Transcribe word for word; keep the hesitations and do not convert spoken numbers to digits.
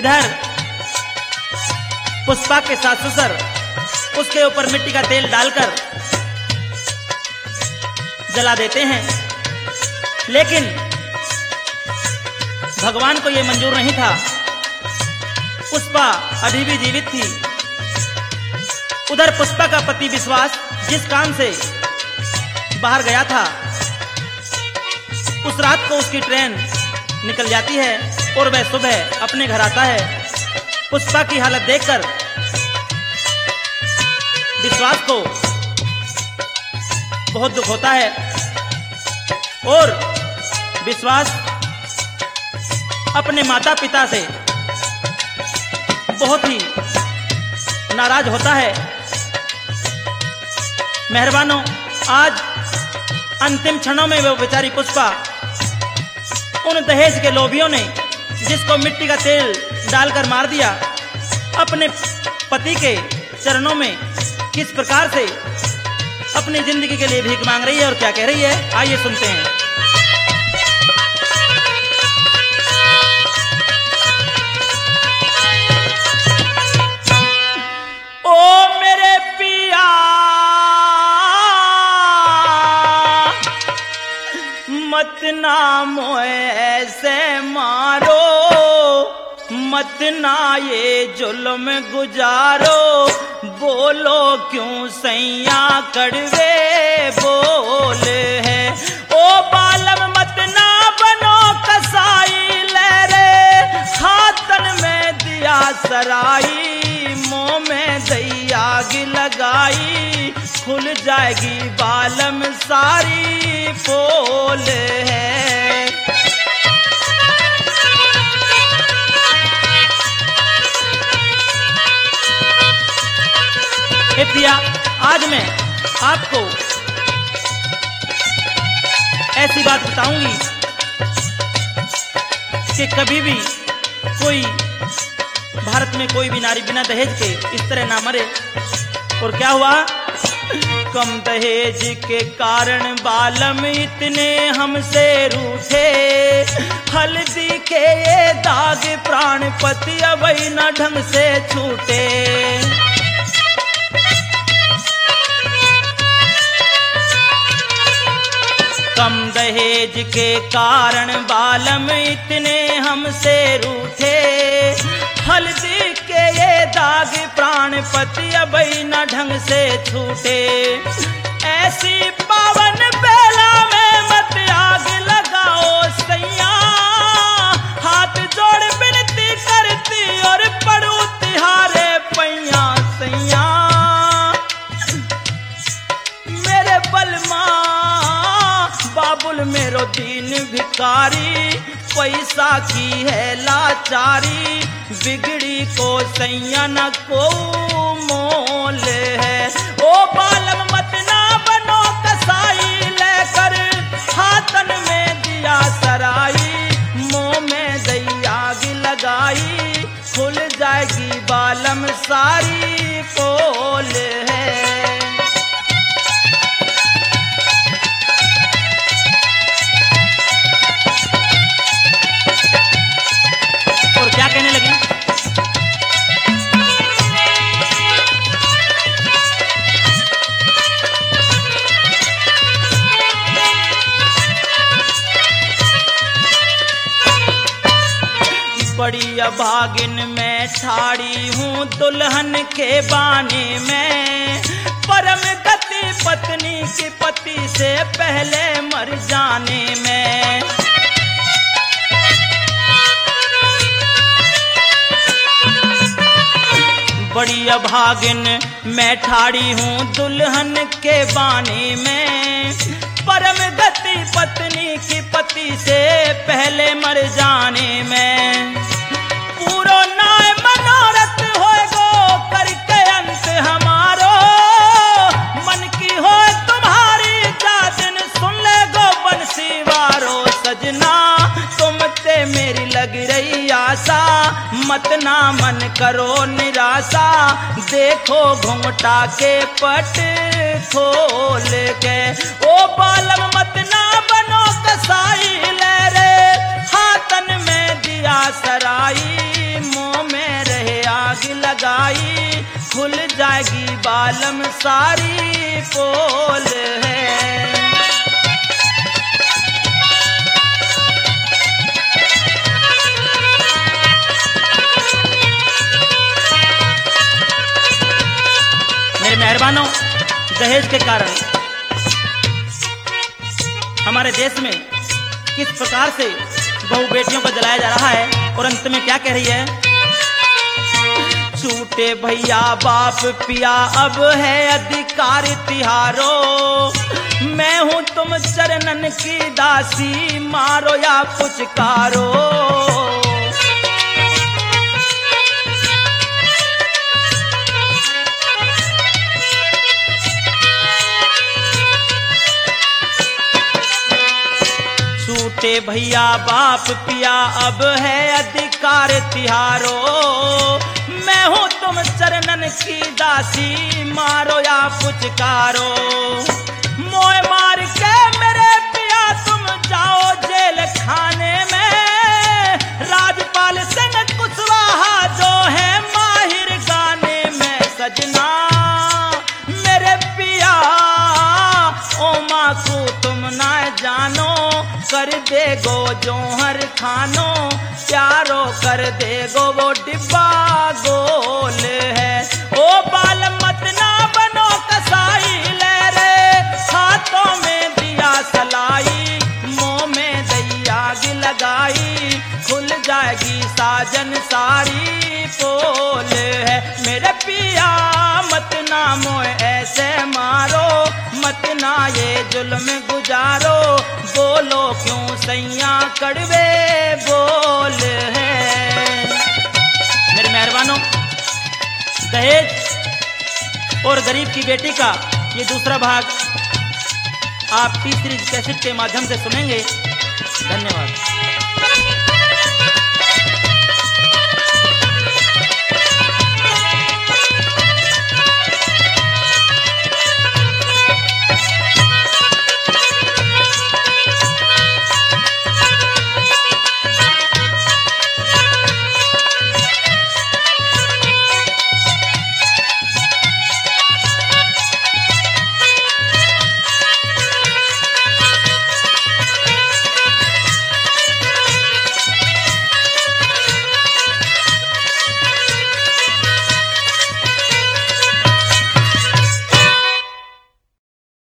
इधर पुष्पा के सास ससुर उसके ऊपर मिट्टी का तेल डालकर जला देते हैं, लेकिन भगवान को यह मंजूर नहीं था। पुष्पा अभी भी जीवित थी। उधर पुष्पा का पति विश्वास जिस काम से बाहर गया था, उस रात को उसकी ट्रेन निकल जाती है और वह सुबह अपने घर आता है। पुष्पा की हालत देखकर विश्वास को बहुत दुख होता है और विश्वास अपने माता पिता से बहुत ही नाराज होता है। मेहरबानों, आज अंतिम क्षणों में वो बेचारी पुष्पा उन दहेज के लोभियों ने जिसको मिट्टी का तेल डालकर मार दिया, अपने पति के चरणों में किस प्रकार से अपनी जिंदगी के लिए भीख मांग रही है और क्या कह रही है, आइए सुनते हैं। ओ मेरे पिया मत ना मोए ऐसे मारो, मत ना ये जुल्म गुजारो, बोलो क्यों सैया कड़वे बोल है। ओ बालम मत ना बनो कसाई, ले रे हाथन में दिया सराई, मुंह में दैया की लगाई, खुल जाएगी बालम सारी पोल है। ए पिया, आज मैं आपको ऐसी बात बताऊंगी कि कभी भी कोई भारत में कोई भी नारी बिना दहेज के इस तरह ना मरे। और क्या हुआ? कम दहेज के कारण बालम इतने हमसे रूठे, हल्दी के ये दाग प्राणपति अब न ढंग से छूटे। कम दहेज के कारण बालम इतने हमसे रूठे, हल्दी के ये दाग प्राणपति अब न ढंग से छूटे। ऐसी पावन बेला में मत आग लगाओ सैया, हाथ जोड़ विनती करती और पड़ू तिहारे पैया सैया। मेरे बलमा बाबुल मेरो दीन भिकारी, पैसा की है लाचारी, बिगड़ी को सैया न को मोल है। ओ बालम मत ना बनो कसाई, लेकर हाथन में दिया सराई, मुंह में दैया की लगाई, खुल जाएगी बालम सारी पोल है। कहने लगी, बड़ी अभागिन में ठाड़ी हूँ दुल्हन के बाने में, परम गति पत्नी की पति से पहले मर जाने में। बड़ी अभागिन मैं ठाड़ी हूँ दुल्हन के बाने में, परम गति पत्नी की पति से पहले मर जाने में। पूरो नाय मनोरथ होएगो करके अंत हमारो, मन की हो तुम्हारी जातिन सुन ले गो बंसी वारो। सजना तुम ते मेरी लग रही आशा, मत ना मन करो निराशा, देखो घुंघटा के पट खोल के। ओ बालम मत ना बनो कसाई, ले रे हाथन में दिया सराई, मुंह जाएगी बालम सारी पोल है। मेरे मेहरबानों, दहेज के कारण हमारे देश में किस प्रकार से बहु बेटियों को जलाया जा रहा है और अंत में क्या कह रही है? छूटे भैया बाप पिया अब है अधिकार तिहारो, मैं हूं तुम चरणन की दासी मारो या पुचकारो। छूटे भैया बाप पिया अब है अधिकार तिहारो, मैं हूं तुम चरणन की दासी मारो या पुचकारो। मोए मार के मेरे पिया तुम जाओ जेल खाने में, राजपाल सिंह कुशवाहा जो है माहिर गाने में। सजना मेरे पिया ओमा को तुम ना जानो, कर देगो जोहर खानो प्यारो कर देगो वो डिब्बा गोल है। ओ बाल मत ना बनो कसाई, ले रे हाथों में दिया सलाई, मुंह में दैया गी लगाई, खुल जाएगी साजन सारी पोल है। मेरे पिया मत ना मोए ऐसे मारो, मत ना ये जुल्म गुजारो, बोलो क्यों सैया कड़वे बोल है। मेरे मेहरबानों, दहेज और गरीब की बेटी का ये दूसरा भाग आप टी सीरीज कैसेट के माध्यम से सुनेंगे। धन्यवाद।